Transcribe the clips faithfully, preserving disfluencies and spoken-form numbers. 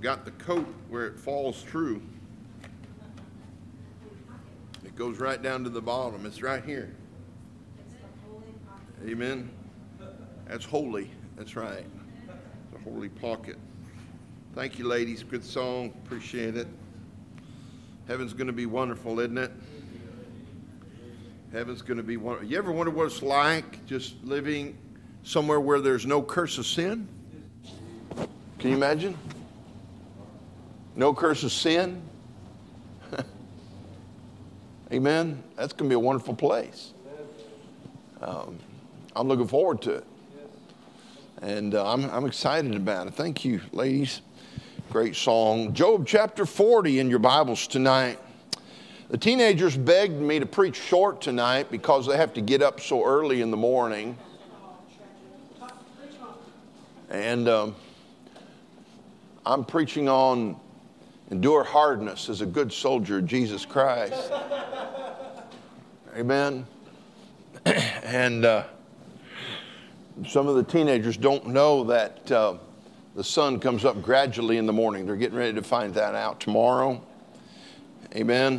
got the coat where it falls through. It goes right down to the bottom. It's right here. Amen. That's holy. That's right. It's a holy pocket. Thank you, ladies. Good song. Appreciate it. Heaven's going to be wonderful, isn't it? Heaven's going to be wonderful. You ever wonder what it's like just living somewhere where there's no curse of sin? Can you imagine? No curse of sin? Amen. That's going to be a wonderful place. Um, I'm looking forward to it. And uh, I'm, I'm excited about it. Thank you, ladies. Great song. Job chapter forty in your Bibles tonight. The teenagers begged me to preach short tonight because they have to get up so early in the morning. And um, I'm preaching on endure hardness as a good soldier of Jesus Christ. Amen. And uh, some of the teenagers don't know that uh, the sun comes up gradually in the morning. They're getting ready to find that out tomorrow. Amen.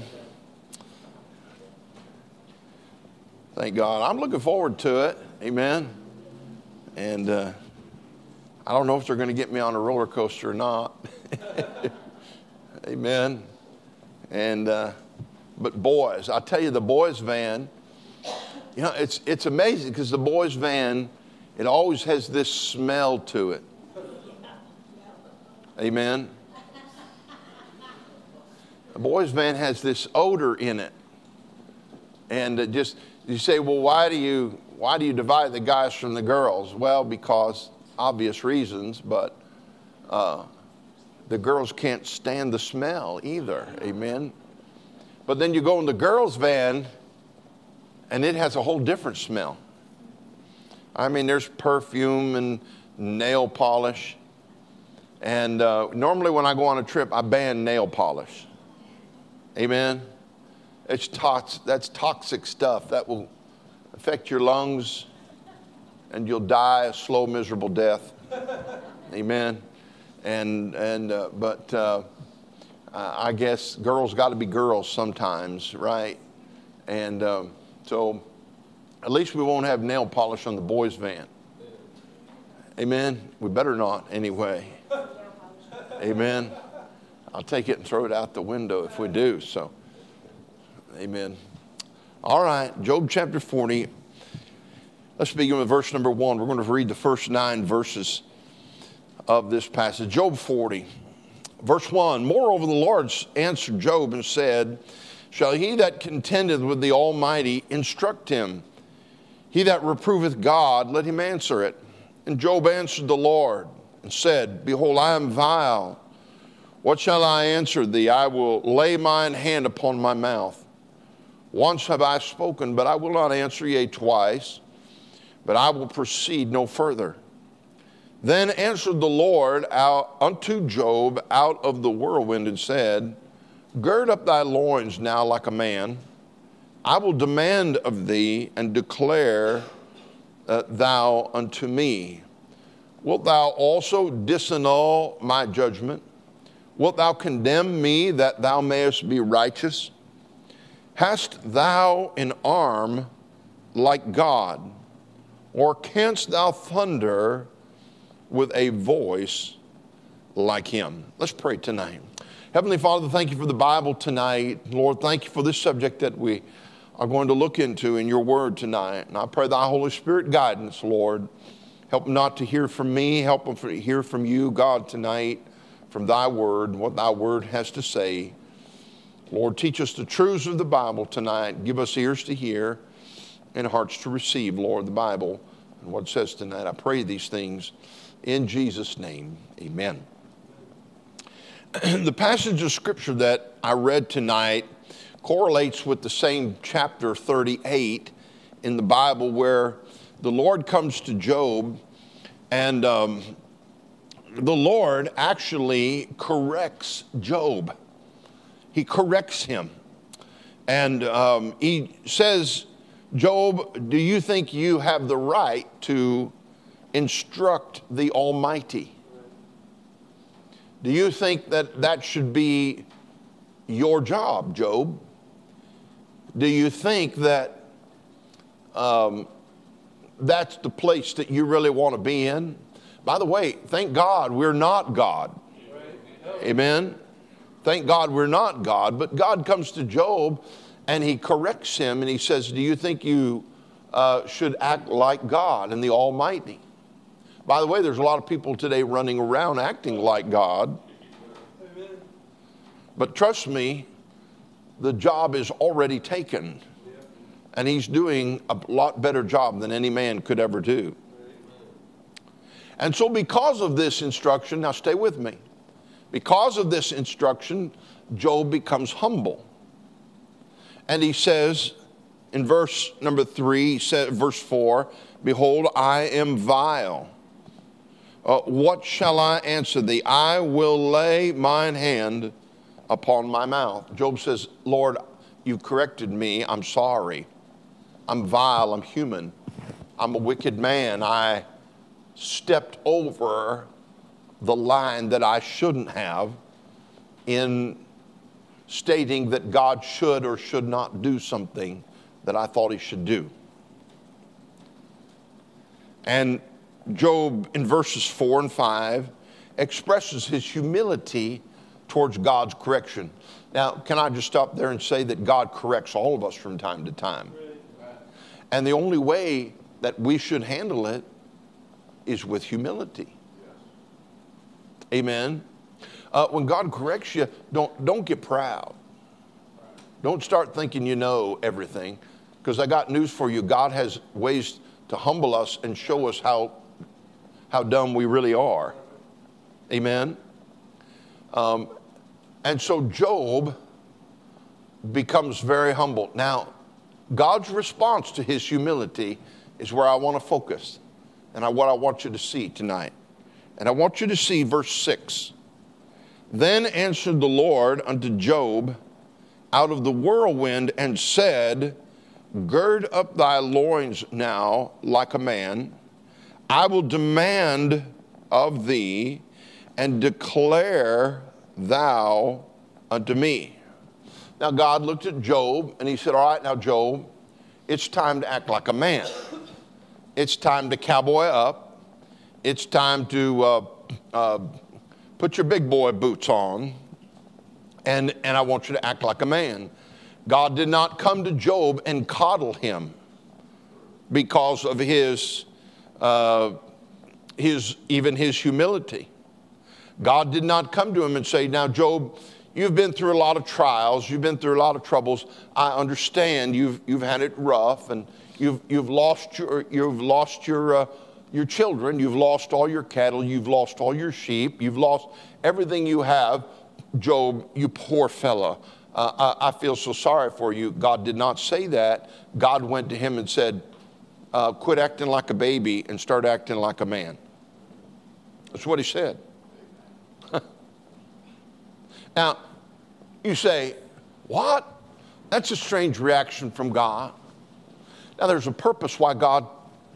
Thank God. I'm looking forward to it. Amen. And uh, I don't know if they're going to get me on a roller coaster or not. Amen. And uh, but boys, I tell you, the boys' van, you know, it's it's amazing because the boys' van, it always has this smell to it. Amen. The boys' van has this odor in it, and it just you say, well, why do you why do you divide the guys from the girls? Well, because obvious reasons, but uh, the girls can't stand the smell either. Amen. But then you go in the girls' van, and it has a whole different smell. I mean, there's perfume and nail polish. And uh, normally when I go on a trip, I ban nail polish. Amen. It's tox- that's toxic stuff that will affect your lungs, and you'll die a slow, miserable death. Amen. And and uh, but uh, I guess girls got to be girls sometimes, right? And um, so at least we won't have nail polish on the boys' van. Amen. We better not anyway. Amen. I'll take it and throw it out the window if we do. So, amen. All right, Job chapter forty. Let's begin with verse number one. We're going to read the first nine verses of this passage. Job forty, verse one. Moreover, the Lord answered Job and said, shall he that contendeth with the Almighty instruct him? He that reproveth God, let him answer it. And Job answered the Lord and said, behold, I am vile. What shall I answer thee? I will lay mine hand upon my mouth. Once have I spoken, but I will not answer, yea, twice, but I will proceed no further. Then answered the Lord out unto Job out of the whirlwind and said, gird up thy loins now like a man. I will demand of thee and declare uh, thou unto me. Wilt thou also disannul my judgment? Wilt thou condemn me that thou mayest be righteous? Hast thou an arm like God? Or canst thou thunder with a voice like him? Let's pray tonight. Heavenly Father, thank you for the Bible tonight. Lord, thank you for this subject that we are going to look into in your word tonight. And I pray thy Holy Spirit guidance, Lord. Help them not to hear from me. Help them to hear from you, God, tonight, from thy word, what thy word has to say. Lord, teach us the truths of the Bible tonight. Give us ears to hear and hearts to receive, Lord, the Bible and what it says tonight. I pray these things in Jesus' name. Amen. The passage of scripture that I read tonight correlates with the same chapter thirty-eight in the Bible where the Lord comes to Job, and um, the Lord actually corrects Job. He corrects him. And um, he says, Job, do you think you have the right to instruct the Almighty? Do you think that that should be your job, Job? Do you think that um, that's the place that you really want to be in? By the way, thank God we're not God. Amen. Thank God we're not God. But God comes to Job and he corrects him and he says, do you think you uh, should act like God and the Almighty? By the way, there's a lot of people today running around acting like God. But trust me, the job is already taken. And he's doing a lot better job than any man could ever do. And so because of this instruction, now stay with me. Because of this instruction, Job becomes humble. And he says in verse number three, he said, verse four, behold, I am vile. Uh, what shall I answer thee? I will lay mine hand upon my mouth. Job says, Lord, you corrected me. I'm sorry. I'm vile. I'm human. I'm a wicked man. I stepped over the line that I shouldn't have in stating that God should or should not do something that I thought he should do. And Job in verses four and five expresses his humility towards God's correction. Now, can I just stop there and say that God corrects all of us from time to time? And the only way that we should handle it is with humility. Amen. Uh, when God corrects you, don't, don't get proud. Don't start thinking you know everything, because I got news for you. God has ways to humble us and show us how, how dumb we really are. Amen. Um, and so Job becomes very humble. Now, God's response to his humility is where I want to focus and I, what I want you to see tonight. And I want you to see verse six. Then answered the Lord unto Job out of the whirlwind and said, gird up thy loins now like a man. I will demand of thee and declare thou unto me. Now God looked at Job and he said, all right, now Job, it's time to act like a man. It's time to cowboy up. It's time to uh, uh, put your big boy boots on, and, and I want you to act like a man. God did not come to Job and coddle him because of his, uh, his even his humility. God did not come to him and say, now, Job, you've been through a lot of trials. You've been through a lot of troubles. I understand you've, you've had it rough, and you've, you've lost your, you've lost your, uh, your children. You've lost all your cattle. You've lost all your sheep. You've lost everything you have. Job, you poor fella. Uh, I, I feel so sorry for you. God did not say that. God went to him and said, uh, quit acting like a baby and start acting like a man. That's what he said. Now, you say, what? That's a strange reaction from God. Now, there's a purpose why God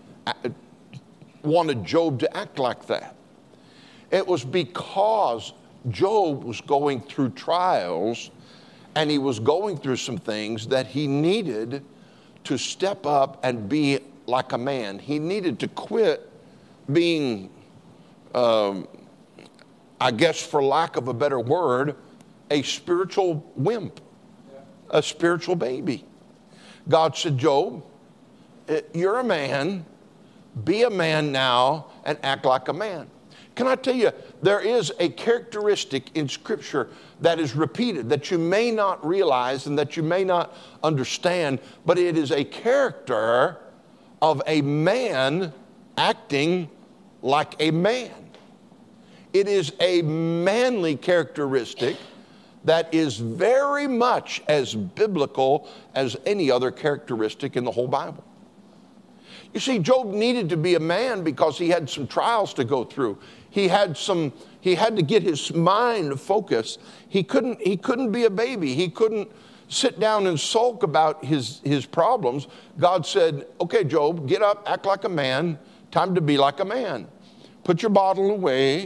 wanted Job to act like that. It was because Job was going through trials, and he was going through some things that he needed to step up and be like a man. He needed to quit being, um, I guess for lack of a better word, a spiritual wimp, a spiritual baby. God said, Job, you're a man. Be a man now and act like a man. Can I tell you, there is a characteristic in Scripture that is repeated that you may not realize and that you may not understand, but it is a character of a man acting like a man. It is a manly characteristic that is very much as biblical as any other characteristic in the whole Bible. You see, Job needed to be a man because he had some trials to go through. He had some, he had to get his mind focused. He couldn't, he couldn't be a baby. He couldn't sit down and sulk about his, his problems. God said, okay, Job, get up, act like a man. Time to be like a man. Put your bottle away.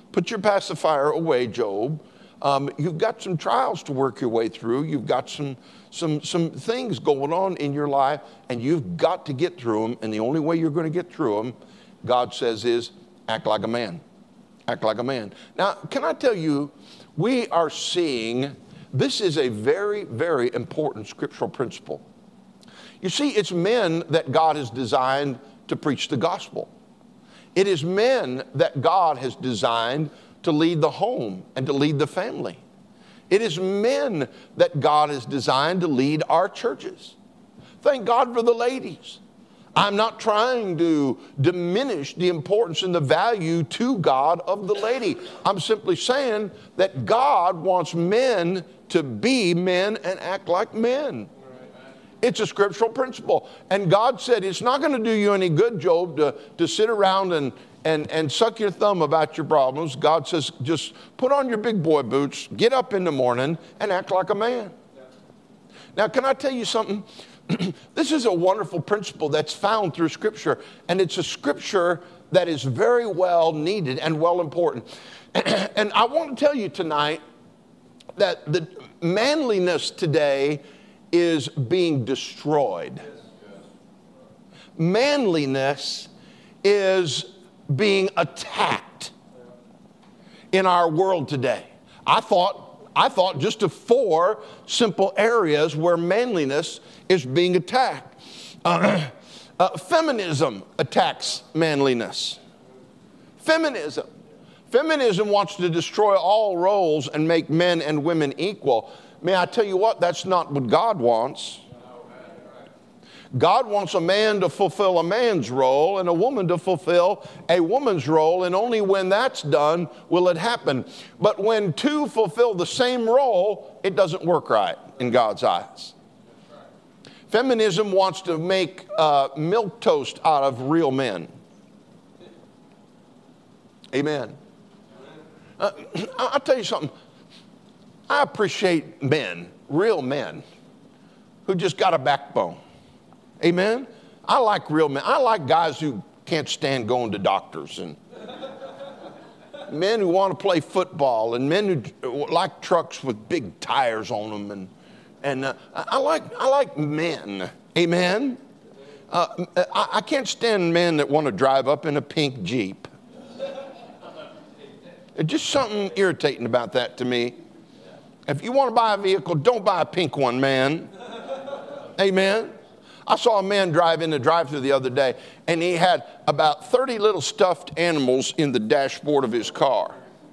Put your pacifier away, Job. Um, you've got some trials to work your way through. You've got some, some, some things going on in your life, and you've got to get through them. And the only way you're going to get through them, God says, is act like a man. Act like a man. Now, can I tell you, we are seeing, this is a very, very important scriptural principle. You see, it's men that God has designed to preach the gospel. It is men that God has designed to lead the home and to lead the family. It is men that God has designed to lead our churches. Thank God for the ladies. I'm not trying to diminish the importance and the value to God of the lady. I'm simply saying that God wants men to be men and act like men. It's a scriptural principle. And God said, it's not going to do you any good, Job, to, to sit around and, and, and suck your thumb about your problems. God says, just put on your big boy boots, get up in the morning, and act like a man. Yeah. Now, can I tell you something? This is a wonderful principle that's found through Scripture, and it's a Scripture that is very well needed and well important. And I want to tell you tonight that the manliness today is being destroyed. Manliness is being attacked in our world today. I thought I thought just of four simple areas where manliness is being attacked. Uh, uh, feminism attacks manliness. Feminism. Feminism wants to destroy all roles and make men and women equal. May I tell you what? That's not what God wants. God wants a man to fulfill a man's role and a woman to fulfill a woman's role, and only when that's done will it happen. But when two fulfill the same role, it doesn't work right in God's eyes. Feminism wants to make uh, milk toast out of real men. Amen. Uh, I'll tell you something. I appreciate men, real men, who just got a backbone. Amen? I like real men. I like guys who can't stand going to doctors, and men who want to play football, and men who like trucks with big tires on them. And, and uh, I, like, I like men. Amen? Uh, I, I can't stand men that want to drive up in a pink Jeep. There's just something irritating about that to me. If you want to buy a vehicle, don't buy a pink one, man. Amen? I saw a man drive in the drive-thru the other day, and he had about thirty little stuffed animals in the dashboard of his car.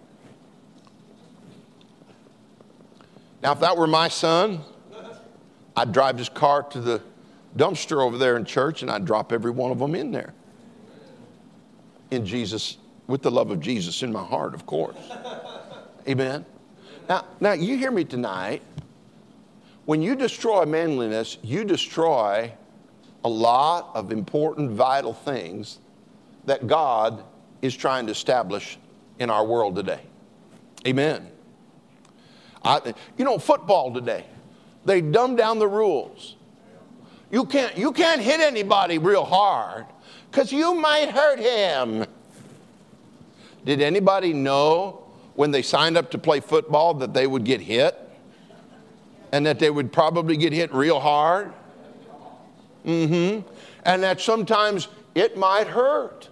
Now, if that were my son, I'd drive his car to the dumpster over there in church, and I'd drop every one of them in there. In Jesus, with the love of Jesus in my heart, of course. Amen. Now, now you hear me tonight. When you destroy manliness, you destroy a lot of important, vital things that God is trying to establish in our world today. Amen. I, you know, football today, they dumb down the rules. You can't, you can't hit anybody real hard because you might hurt him. Did anybody know when they signed up to play football that they would get hit? And that they would probably get hit real hard? Mm-hmm. And that sometimes it might hurt.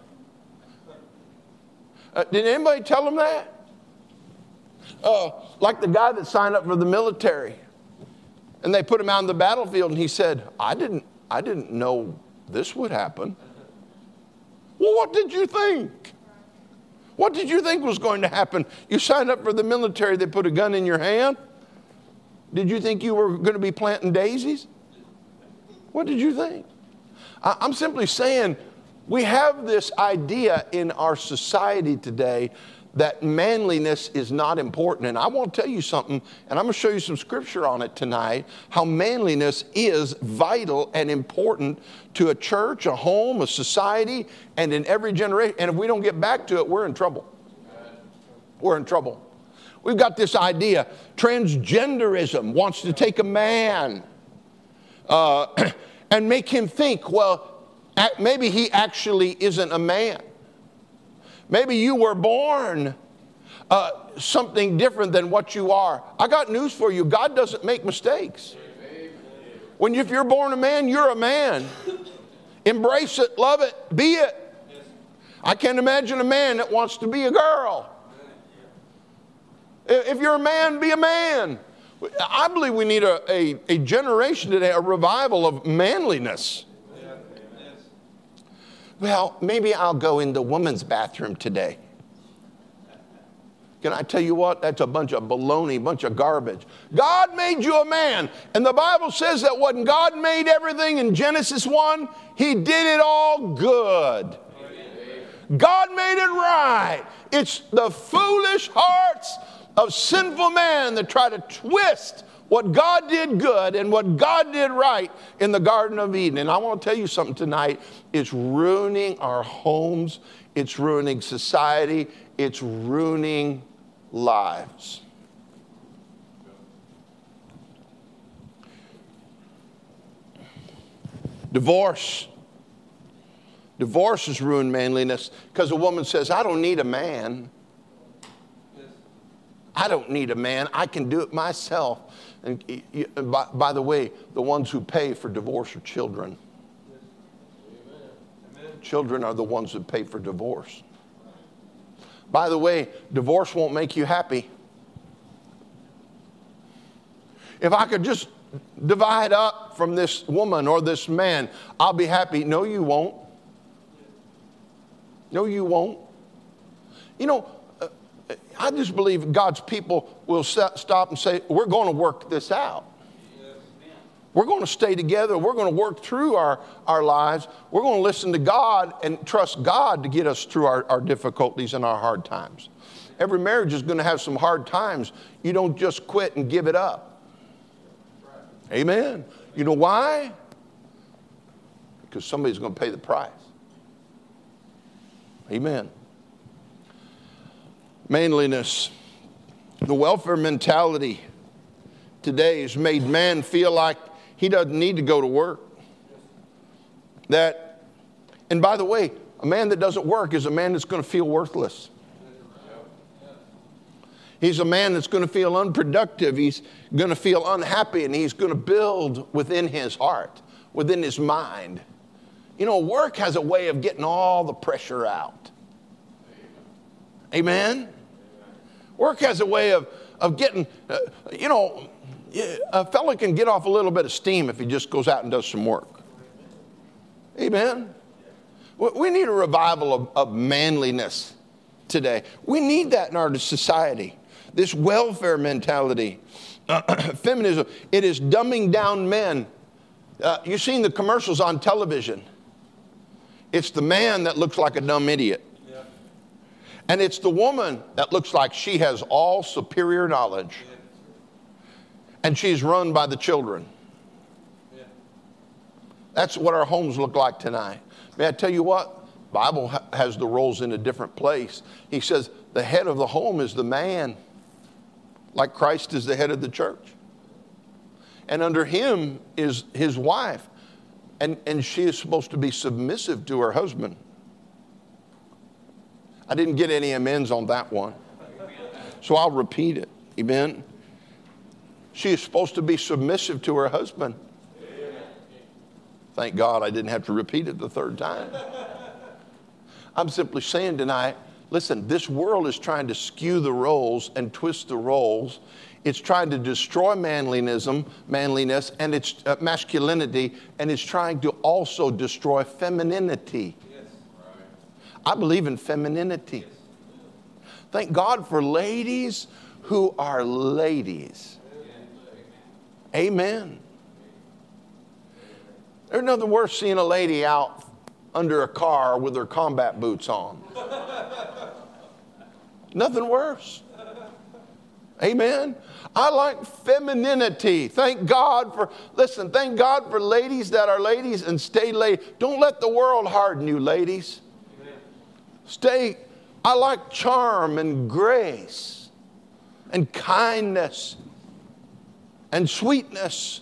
Uh, did anybody tell them that? Uh, like the guy that signed up for the military. And they put him out on the battlefield and he said, I didn't, I didn't know this would happen. Well, what did you think? What did you think was going to happen? You signed up for the military, they put a gun in your hand. Did you think you were going to be planting daisies? What did you think? I'm simply saying we have this idea in our society today that manliness is not important. And I want to tell you something, and I'm going to show you some scripture on it tonight, how manliness is vital and important to a church, a home, a society, and in every generation. And if we don't get back to it, we're in trouble. We're in trouble. We've got this idea. Transgenderism wants to take a man uh, and make him think, well, maybe he actually isn't a man. Maybe you were born uh, something different than what you are. I got news for you. God doesn't make mistakes. When you, if you're born a man, you're a man. Embrace it, love it, be it. I can't imagine a man that wants to be a girl. If you're a man, be a man. I believe we need a, a, a generation today, a revival of manliness. Well, maybe I'll go in the woman's bathroom today. Can I tell you what? That's a bunch of baloney, a bunch of garbage. God made you a man. And the Bible says that when God made everything in Genesis one, He did it all good. God made it right. It's the foolish hearts of sinful man that try to twist what God did good and what God did right in the Garden of Eden. And I want to tell you something tonight. It's ruining our homes. It's ruining society. It's ruining lives. Divorce. Divorce has ruined manliness because a woman says, I don't need a man. I don't need a man. I can do it myself. And by, by the way, the ones who pay for divorce are children. Amen. Children are the ones that pay for divorce. By the way, divorce won't make you happy. If I could just divide up from this woman or this man, I'll be happy. No, you won't. No, you won't. You know, uh, I just believe God's people will set, stop and say, we're going to work this out. We're going to stay together. We're going to work through our, our lives. We're going to listen to God and trust God to get us through our, our difficulties and our hard times. Every marriage is going to have some hard times. You don't just quit and give it up. Amen. You know why? Because somebody's going to pay the price. Amen. Manliness. The welfare mentality today has made man feel like he doesn't need to go to work. That, and by the way, a man that doesn't work is a man that's going to feel worthless. He's a man that's going to feel unproductive. He's going to feel unhappy, and he's going to build within his heart, within his mind. You know, work has a way of getting all the pressure out. Amen? Work has a way of, of getting, uh, you know, a fella can get off a little bit of steam if he just goes out and does some work. Amen? We need a revival of, of manliness today. We need that in our society. This welfare mentality, uh, feminism, it is dumbing down men. Uh, you've seen the commercials on television. It's the man that looks like a dumb idiot. Yeah. And it's the woman that looks like she has all superior knowledge. Yeah. And she's run by the children. Yeah. That's what our homes look like tonight. May I tell you what? The Bible ha- has the roles in a different place. He says the head of the home is the man, like Christ is the head of the church. And under him is his wife. And, and she is supposed to be submissive to her husband. I didn't get any amens on that one. So I'll repeat it. Amen. She is supposed to be submissive to her husband. Thank God I didn't have to repeat it the third time. I'm simply saying tonight, listen, this world is trying to skew the roles and twist the roles. It's trying to destroy manliness, manliness and its uh, masculinity, and it's trying to also destroy femininity. Yes. I believe in femininity. Thank God for ladies who are ladies. Amen. There's nothing worse seeing a lady out under a car with her combat boots on. Nothing worse. Amen. I like femininity. Thank God for, listen, thank God for ladies that are ladies and stay ladies. Don't let the world harden you, ladies. Amen. Stay, I like charm and grace and kindness and sweetness.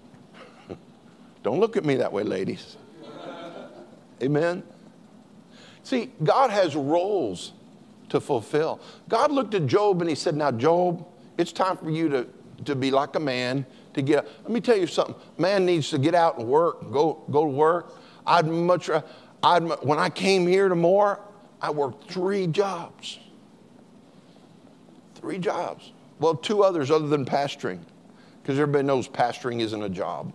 Don't look at me that way, ladies. Amen. See, God has roles to fulfill. God looked at Job and he said, now, Job, it's time for you to, to be like a man, to get, let me tell you something. Man needs to get out and work, go, go to work. I'd much, I'd, when I came here to Moore, I worked three jobs. Three jobs. Well, two others other than pastoring, because everybody knows pastoring isn't a job.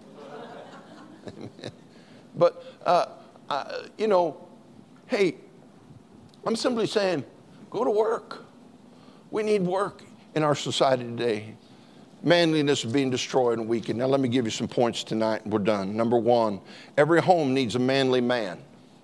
But, uh, uh, you know, hey, I'm simply saying, go to work. We need work in our society today. Manliness is being destroyed and weakened. Now, let me give you some points tonight, and we're done. Number one, every home needs a manly man.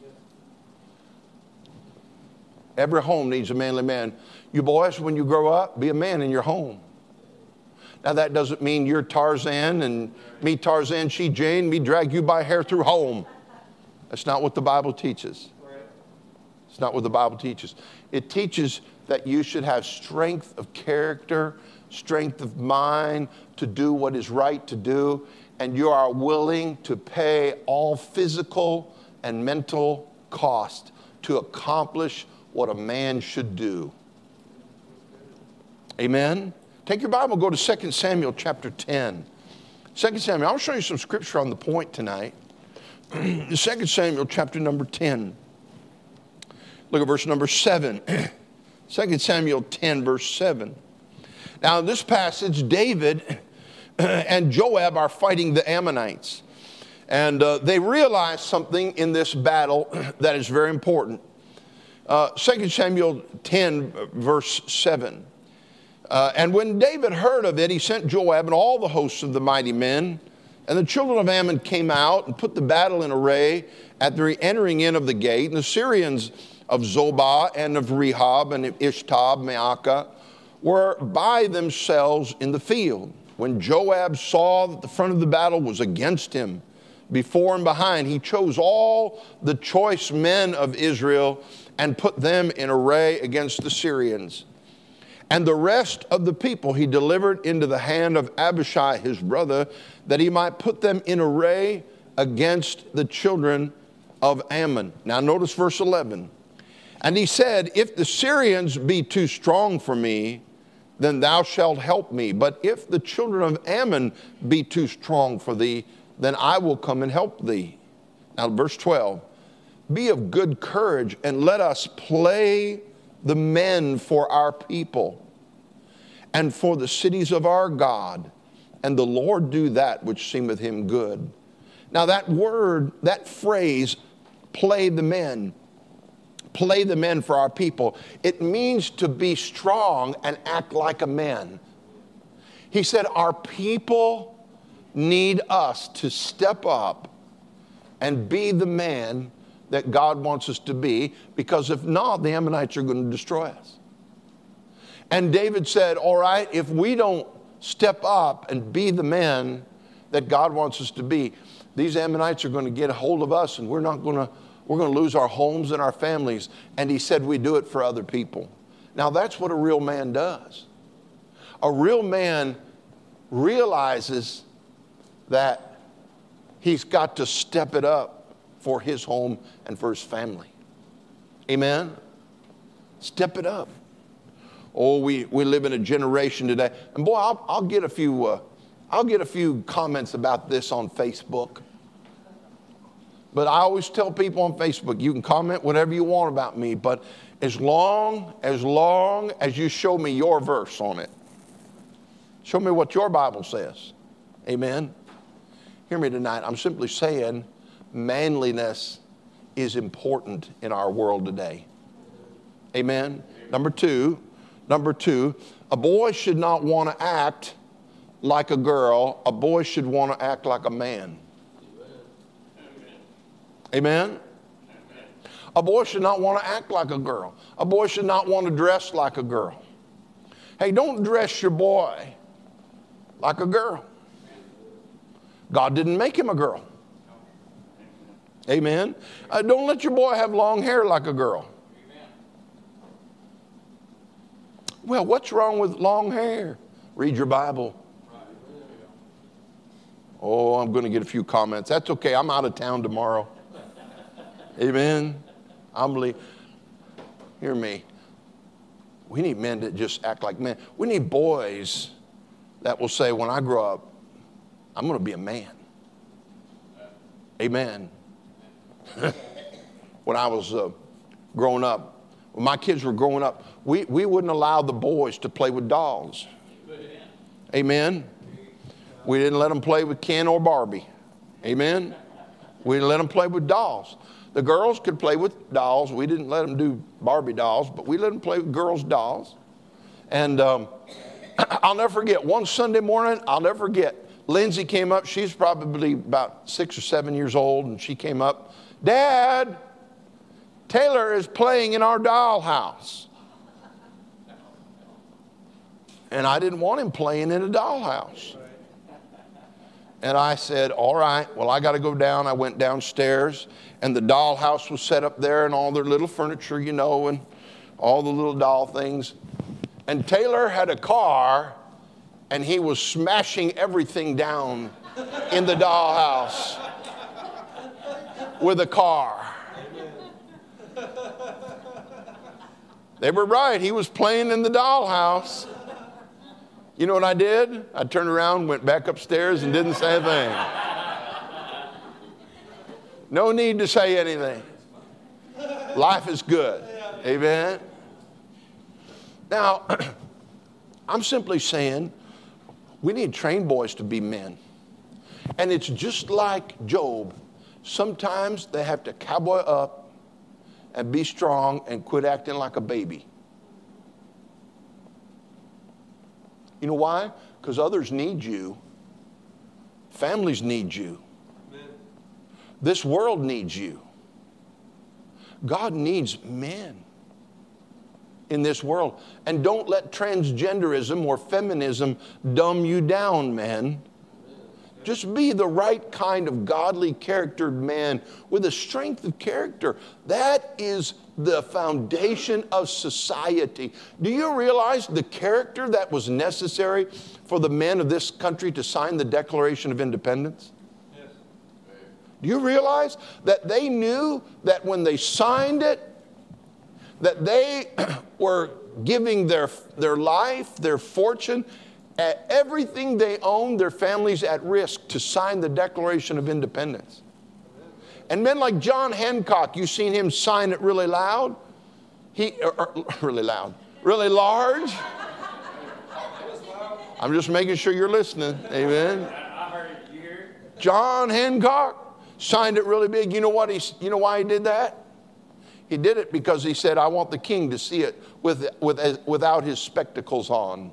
Every home needs a manly man. You boys, when you grow up, be a man in your home. Now, that doesn't mean you're Tarzan and me Tarzan, she Jane, me drag you by hair through home. That's not what the Bible teaches. It's not what the Bible teaches. It teaches that you should have strength of character, strength of mind to do what is right to do, and you are willing to pay all physical and mental cost to accomplish what a man should do. Amen? Take your Bible, go to Second Samuel chapter ten. Second Samuel, I'll show you some scripture on the point tonight. Second Samuel chapter number ten. Look at verse number seven. Second Samuel ten, verse seven. Now, in this passage, David and Joab are fighting the Ammonites. And uh, they realize something in this battle that is very important. Uh, Second Samuel ten, verse seven. Uh, and when David heard of it, he sent Joab and all the hosts of the mighty men. And the children of Ammon came out and put the battle in array at the entering in of the gate. And the Syrians of Zobah and of Rehob and of Ishtab, Maacah, were by themselves in the field. When Joab saw that the front of the battle was against him, before and behind, he chose all the choice men of Israel and put them in array against the Syrians. And the rest of the people he delivered into the hand of Abishai his brother, that he might put them in array against the children of Ammon. Now notice verse eleven. And he said, if the Syrians be too strong for me, then thou shalt help me. But if the children of Ammon be too strong for thee, then I will come and help thee. Now verse twelve. Be of good courage, and let us play the men for our people and for the cities of our God, and the Lord do that which seemeth him good. Now that word, that phrase, play the men, play the men for our people, it means to be strong and act like a man. He said our people need us to step up and be the man that God wants us to be, because if not, the Ammonites are going to destroy us. And David said, all right, if we don't step up and be the men that God wants us to be, these Ammonites are going to get a hold of us, and we're not going to, we're going to lose our homes and our families. And he said we do it for other people. Now that's what a real man does. A real man realizes that he's got to step it up for his home and for his family. Amen? Step it up. Oh, we, we live in a generation today. And boy, I'll, I'll get a few uh, I'll get a few comments about this on Facebook. But I always tell people on Facebook, you can comment whatever you want about me, but as long, as long as you show me your verse on it. Show me what your Bible says. Amen? Hear me tonight. I'm simply saying manliness is important in our world today. Amen? Number two, number two, a boy should not want to act like a girl. A boy should want to act like a man. Amen? A boy should not want to act like a girl. A boy should not want to dress like a girl. Hey, don't dress your boy like a girl. God didn't make him a girl. Amen. Uh, don't let your boy have long hair like a girl. Amen. Well, what's wrong with long hair? Read your Bible. Oh, I'm going to get a few comments. That's okay. I'm out of town tomorrow. Amen. I'm believe. Hear me. We need men that just act like men. We need boys that will say, when I grow up, I'm going to be a man. Amen. When I was uh, growing up, when my kids were growing up, we, we wouldn't allow the boys to play with dolls. Amen. We didn't let them play with Ken or Barbie. Amen. We didn't let them play with dolls. The girls could play with dolls. We didn't let them do Barbie dolls, but we let them play with girls' dolls. And um, I'll never forget, one Sunday morning, I'll never forget, Lindsay came up. She's probably about six or seven years old, and she came up. Dad, Taylor is playing in our dollhouse. And I didn't want him playing in a dollhouse. And I said, all right, well, I got to go down. I went downstairs, and the dollhouse was set up there and all their little furniture, you know, and all the little doll things. And Taylor had a car, and he was smashing everything down in the dollhouse with a car. They were right. He was playing in the dollhouse. You know what I did? I turned around, went back upstairs, and didn't say a thing. No need to say anything. Life is good. Amen. Now, I'm simply saying we need trained boys to be men. And it's just like Job. Sometimes they have to cowboy up and be strong and quit acting like a baby. You know why? Because others need you. Families need you. Amen. This world needs you. God needs men in this world. And don't let transgenderism or feminism dumb you down, men. Just be the right kind of godly charactered man with a strength of character. That is the foundation of society. Do you realize the character that was necessary for the men of this country to sign the Declaration of Independence? Yes. Do you realize that they knew that when they signed it, that they were giving their, their life, their fortune, everything they owned, their families at risk to sign the Declaration of Independence? And men like John Hancock, you've seen him sign it really loud. He, or, or, really loud, really large. I'm just making sure you're listening. Amen. John Hancock signed it really big. You know what? He, you know why he did that? He did it because he said, I want the king to see it with, with, without his spectacles on.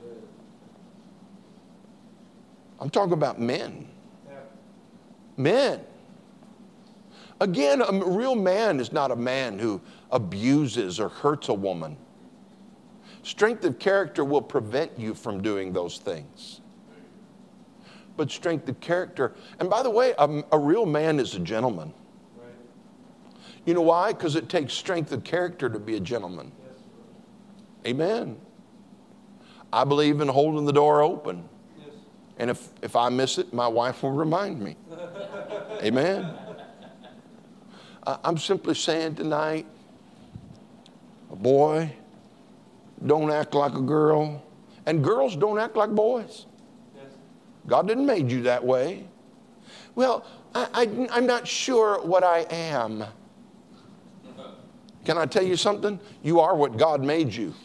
I'm talking about men. Men. Again, a real man is not a man who abuses or hurts a woman. Strength of character will prevent you from doing those things. But strength of character, and by the way, a, a real man is a gentleman. You know why? Because it takes strength of character to be a gentleman. Amen. I believe in holding the door open. And if, if I miss it, my wife will remind me. Amen. Uh, I'm simply saying tonight, a boy, don't act like a girl. And girls don't act like boys. Yes. God didn't make you that way. Well, I, I, I'm not sure what I am. Can I tell you something? You are what God made you.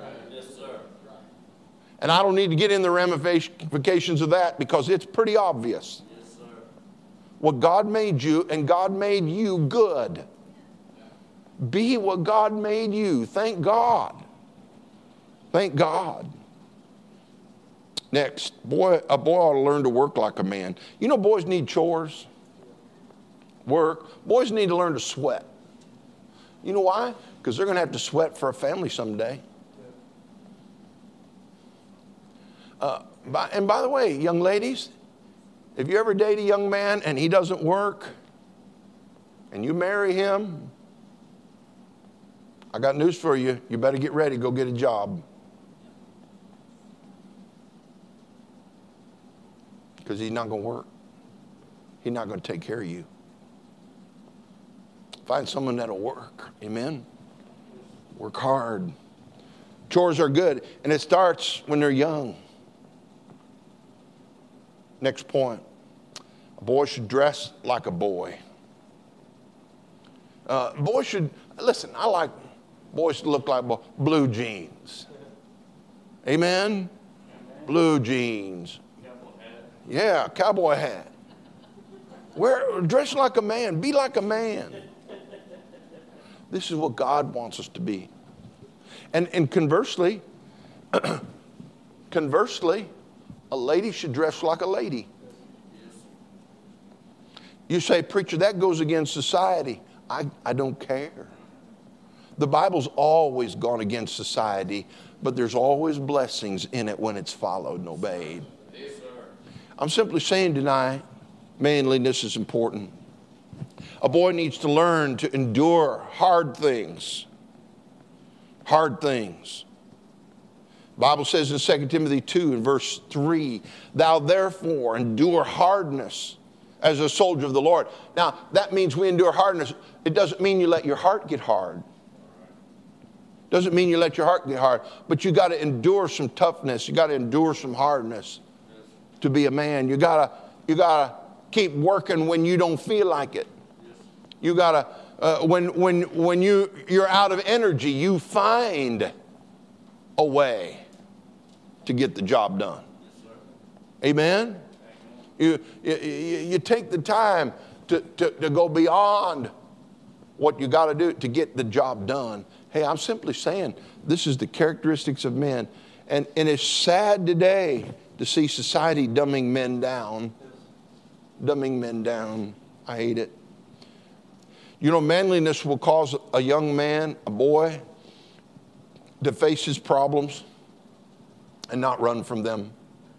And I don't need to get in the ramifications of that because it's pretty obvious. Yes, sir. Well, God made you, and God made you good. Be what God made you. Thank God. Thank God. Next, boy, a boy ought to learn to work like a man. You know, boys need chores. Work. Boys need to learn to sweat. You know why? Because they're going to have to sweat for a family someday. Uh, by, and by the way, young ladies, if you ever date a young man and he doesn't work and you marry him, I got news for you. You better get ready. Go get a job. Because he's not going to work. He's not going to take care of you. Find someone that'll work. Amen. Work hard. Chores are good, and it starts when they're young. Next point. A boy should dress like a boy. Uh, boys should, listen, I like boys to look like bo- blue jeans. Amen? Amen. Blue jeans. Cowboy hat. Yeah, cowboy hat. Wear, dress like a man. Be like a man. This is what God wants us to be. And, and conversely, conversely, a lady should dress like a lady. You say, preacher, that goes against society. I, I don't care. The Bible's always gone against society, but there's always blessings in it when it's followed and obeyed. Yes, sir. I'm simply saying tonight, manliness is important. A boy needs to learn to endure hard things. Hard things. The Bible says in Second Timothy two and verse three, thou therefore endure hardness as a soldier of the Lord. Now, that means we endure hardness. It doesn't mean you let your heart get hard. Doesn't mean you let your heart get hard. But you got to endure some toughness. You got to endure some hardness to be a man. You got to you got to keep working when you don't feel like it. You got to Uh, when when when you you're out of energy, you find a way to get the job done. Yes, Amen. You, you you take the time to, to, to go beyond what you got to do to get the job done. Hey, I'm simply saying this is the characteristics of men, and and it's sad today to see society dumbing men down, dumbing men down. I hate it. You know, manliness will cause a young man, a boy, to face his problems and not run from them.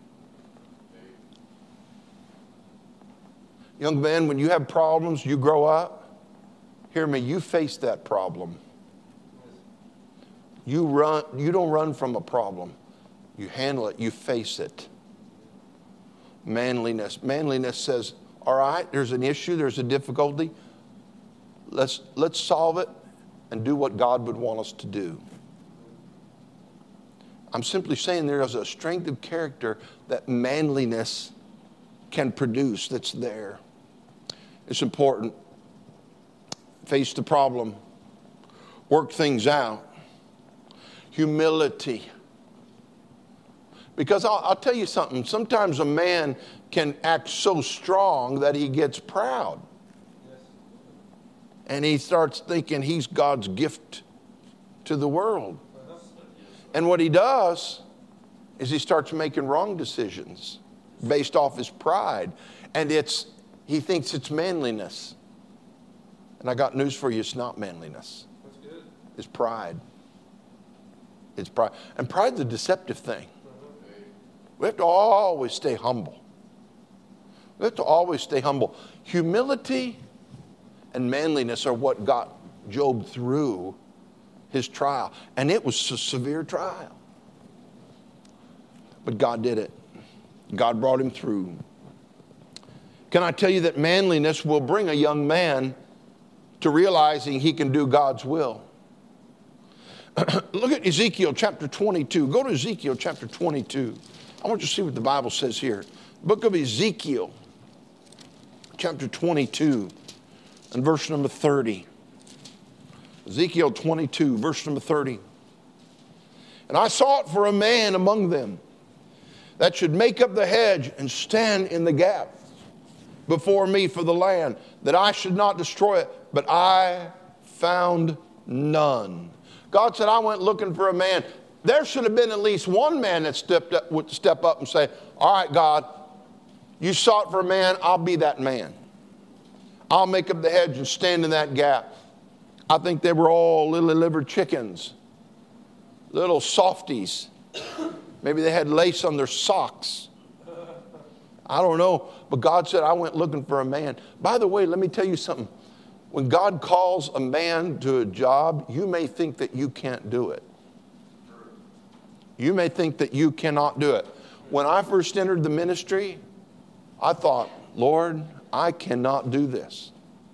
Young man, when you have problems, you grow up, hear me, you face that problem. You run, you don't run from a problem. You handle it, you face it. Manliness. Manliness says, all right, there's an issue, there's a difficulty. Let's, let's solve it and do what God would want us to do. I'm simply saying there is a strength of character that manliness can produce that's there. It's important. Face the problem. Work things out. Humility. Because I'll, I'll tell you something. Sometimes a man can act so strong that he gets proud. And he starts thinking he's God's gift to the world. And what he does is he starts making wrong decisions based off his pride. And it's he thinks it's manliness. And I got news for you, it's not manliness. That's good. It's pride. It's pride. And pride's a deceptive thing. We have to always stay humble. We have to always stay humble. Humility and manliness are what got Job through his trial. And it was a severe trial. But God did it. God brought him through. Can I tell you that manliness will bring a young man to realizing he can do God's will? Look at Ezekiel chapter twenty-two. Go to Ezekiel chapter twenty-two. I want you to see what the Bible says here. Book of Ezekiel chapter twenty-two and verse number thirty. Ezekiel twenty-two, verse number thirty. And I sought for a man among them that should make up the hedge and stand in the gap before me for the land, that I should not destroy it, but I found none. God said, I went looking for a man. There should have been at least one man that stepped up, would step up and say, all right, God, you sought for a man, I'll be that man. I'll make up the hedge and stand in that gap. I think they were all little liver chickens, little softies. Maybe they had lace on their socks. I don't know. But God said, I went looking for a man. By the way, let me tell you something. When God calls a man to a job, you may think that you can't do it. You may think that you cannot do it. When I first entered the ministry, I thought, Lord, I cannot do this.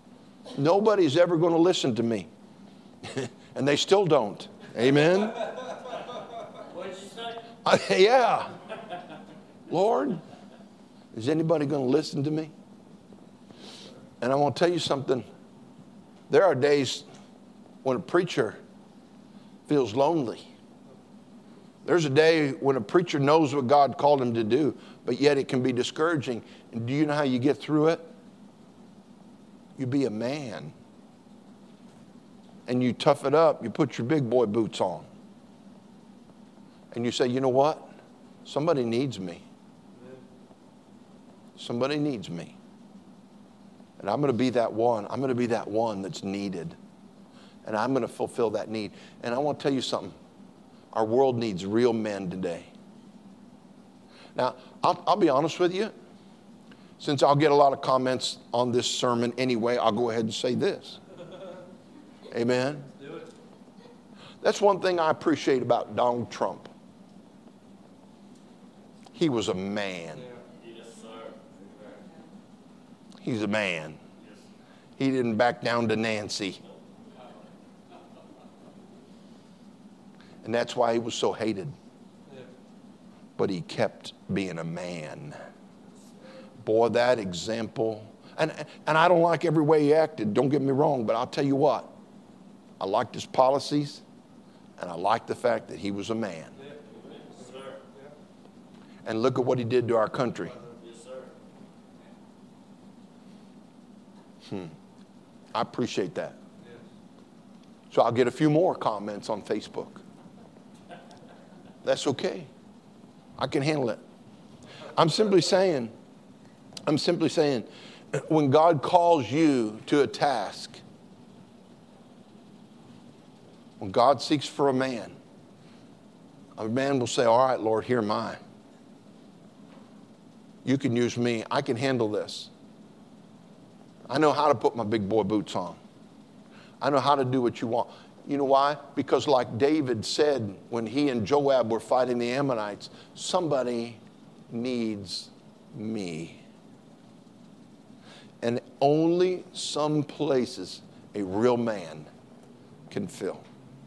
Nobody's ever going to listen to me. And they still don't. Amen? What did you say? I, yeah. Lord, is anybody going to listen to me? And I want to tell you something. There are days when a preacher feels lonely. There's a day when a preacher knows what God called him to do, but yet it can be discouraging. And do you know how you get through it? You be a man. And you tough it up. You put your big boy boots on. And you say, you know what? Somebody needs me. Somebody needs me. And I'm going to be that one. I'm going to be that one that's needed. And I'm going to fulfill that need. And I want to tell you something. Our world needs real men today. Now, I'll, I'll be honest with you. Since I'll get a lot of comments on this sermon anyway, I'll go ahead and say this. Amen. Do it. That's one thing I appreciate about Donald Trump. He was a man. Yes, sir. He's a man. Yes. He didn't back down to Nancy. And that's why he was so hated. But he kept being a man. Boy, that example. And, and I don't like every way he acted. Don't get me wrong. But I'll tell you what. I liked his policies. And I liked the fact that he was a man. Yes, sir. And look at what he did to our country. Yes, sir. Hmm. I appreciate that. So I'll get a few more comments on Facebook. That's okay. I can handle it. I'm simply saying, I'm simply saying, when God calls you to a task, when God seeks for a man, a man will say, all right, Lord, here am I. You can use me. I can handle this. I know how to put my big boy boots on. I know how to do what you want. You know why? Because like David said when he and Joab were fighting the Ammonites, somebody needs me. And only some places a real man can fill.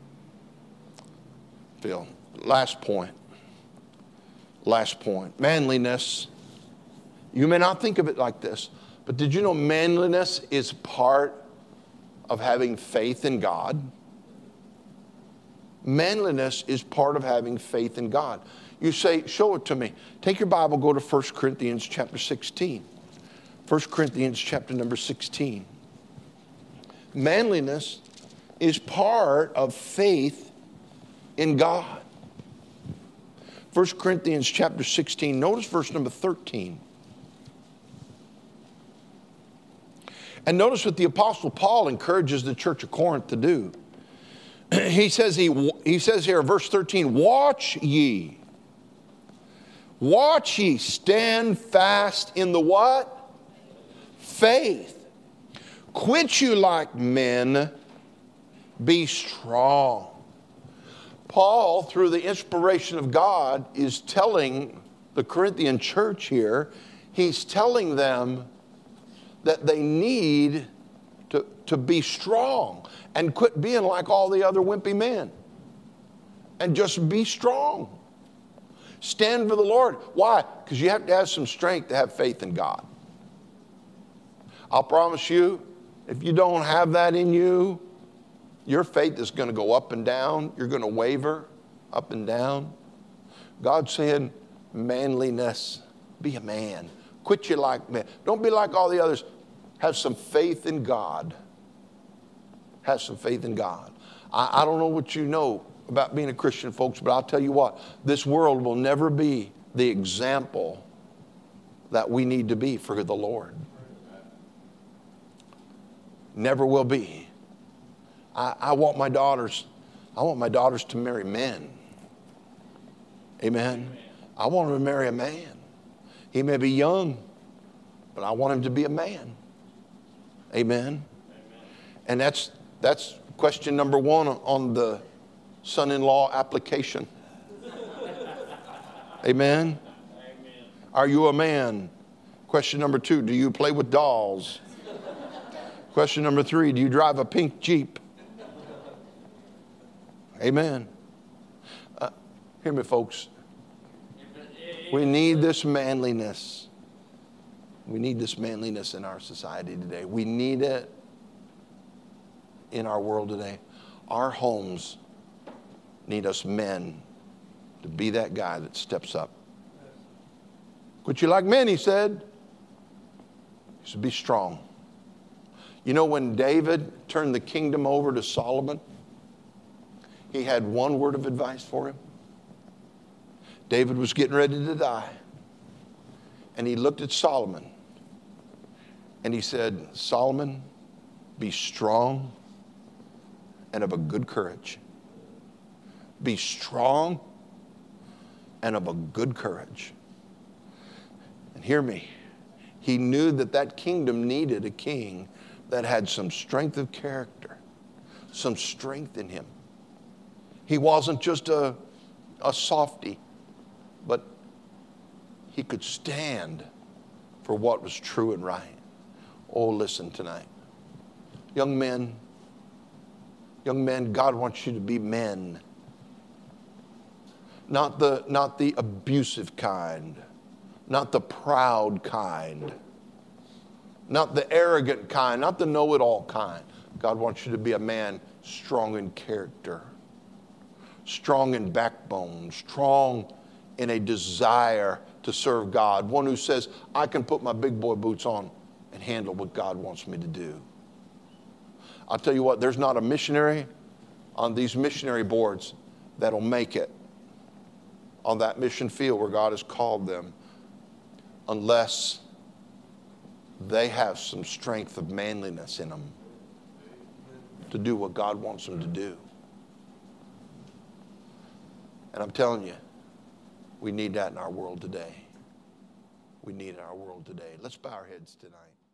Fill. Last point. Last point. Manliness. You may not think of it like this, but did you know manliness is part of having faith in God? Manliness is part of having faith in God. You say, show it to me. Take your Bible, go to First Corinthians chapter sixteen. First Corinthians chapter number sixteen. Manliness is part of faith in God. First Corinthians chapter sixteen, notice verse number thirteen. And notice what the Apostle Paul encourages the church of Corinth to do. He says, he, he says here, verse thirteen, watch ye. Watch ye, stand fast in the what? Faith. Quit you like men, be strong. Paul, through the inspiration of God, is telling the Corinthian church here, he's telling them that they need to, to be strong and quit being like all the other wimpy men. And just be strong. Stand for the Lord. Why? Because you have to have some strength to have faith in God. I'll promise you, if you don't have that in you, your faith is going to go up and down. You're going to waver up and down. God's saying, manliness, be a man. Quit you like men. Don't be like all the others. Have some faith in God. Have some faith in God. I, I don't know what you know about being a Christian, folks, but I'll tell you what, this world will never be the example that we need to be for the Lord. Never will be. I, I want my daughters, I want my daughters to marry men. Amen. I want them to marry a man. He may be young, but I want him to be a man. Amen. Amen. And that's that's question number one on the son-in-law application. Amen. Amen. Are you a man? Question number two, do you play with dolls? Question number three, do you drive a pink Jeep? Amen. Uh, hear me, folks. We need this manliness. We need this manliness in our society today. We need it in our world today. Our homes need us men to be that guy that steps up. Quit you like men, he said. He said, be strong. You know, when David turned the kingdom over to Solomon, he had one word of advice for him. David was getting ready to die. And he looked at Solomon and he said, Solomon, be strong and of a good courage. Be strong and of a good courage. And hear me, he knew that that kingdom needed a king that had some strength of character, some strength in him. He wasn't just a, a softy, but he could stand for what was true and right. Oh, listen tonight. Young men, young men, God wants you to be men. Not the, not the abusive kind, not the proud kind, not the arrogant kind, not the know-it-all kind. God wants you to be a man strong in character, strong in backbone, strong in a desire to serve God. One who says, I can put my big boy boots on and handle what God wants me to do. I'll tell you what, there's not a missionary on these missionary boards that'll make it on that mission field where God has called them unless they have some strength of manliness in them to do what God wants them to do. And I'm telling you, we need that in our world today. We need it in our world today. Let's bow our heads tonight.